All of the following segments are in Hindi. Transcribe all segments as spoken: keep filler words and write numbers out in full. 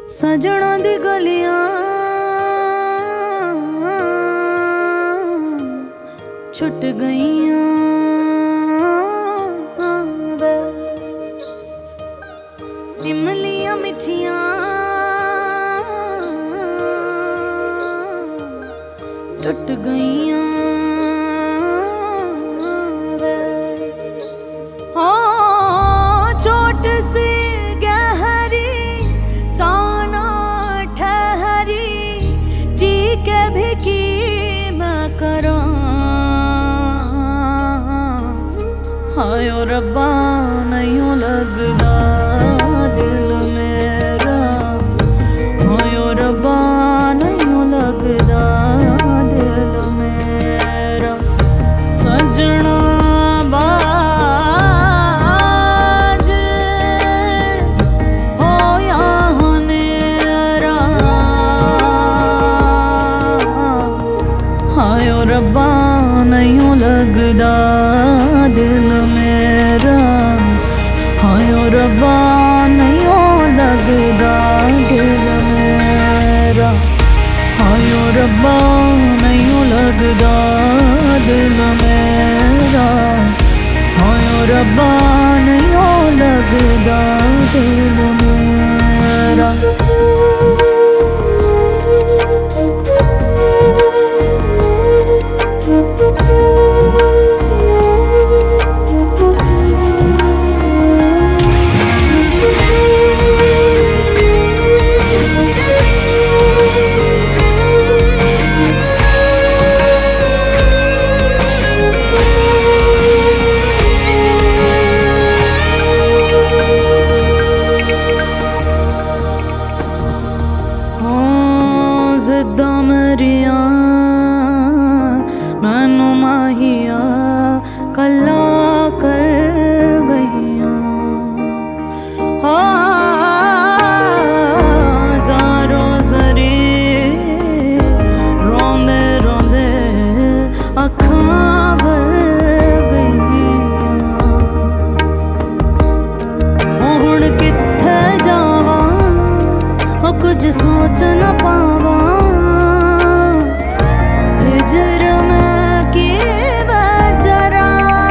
सजना दी गलियां छुट गईयां वे, इमलियां मिठियां टुट गईयां वे। हो चोट सी गहरी साना ठहरी, जी के भी की मैं करा। हाय ओ रब्बा नहीं लगदा दिल मेरा, हाय ओ रब्बा नहीं लगदा दिल मेरा। सजना बाज होया हनेरा, हाय ओ रब्बा नहीं लगदा दिल मेरा, हाय ओ रब्बा नहीं लगदा दिल मेरा। हाय ओ रब्बा नहीं लगदा दिल मेरा, हाय ओ रब्बा नहीं लगदा दिल मेरा। जिद्दां मेरियां मैनू माहिया कल्ला कर गईयां। हो ज़ारो ज़री रोंदे रोंदे अखां भर गईयां। हुण कित्थे जावां ओ कुछ सोच न पावां। हिजर में की वजरा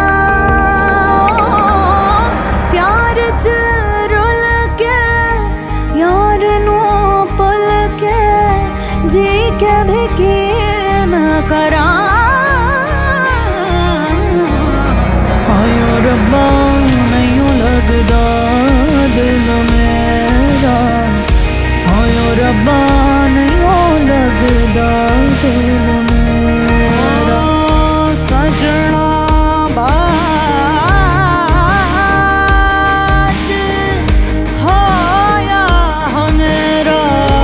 प्यार च रुल के यार नू पुल के, जी के भी की मैं करा। हाय ओ रब्बा नहीं लगदा दिल मेरा, हाय ओ रब्बा नहीं लगदा दिल मेरा। सजना बाज होया हनेरा,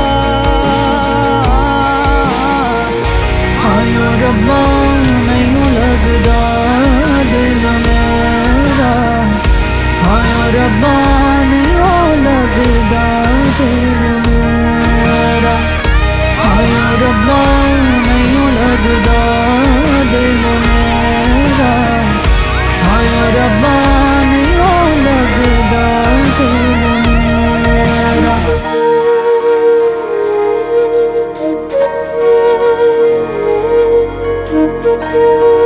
हाय ओ रब्बा नहीं लगदा दिल मेरा, हाय ओ रब्बा नहीं लगदा दिल मेरा। हाय ओ रब्बा नहीं लगदा दिल मेरा, हाय ओ रब्बा नहीं लगदा दिल मेरा।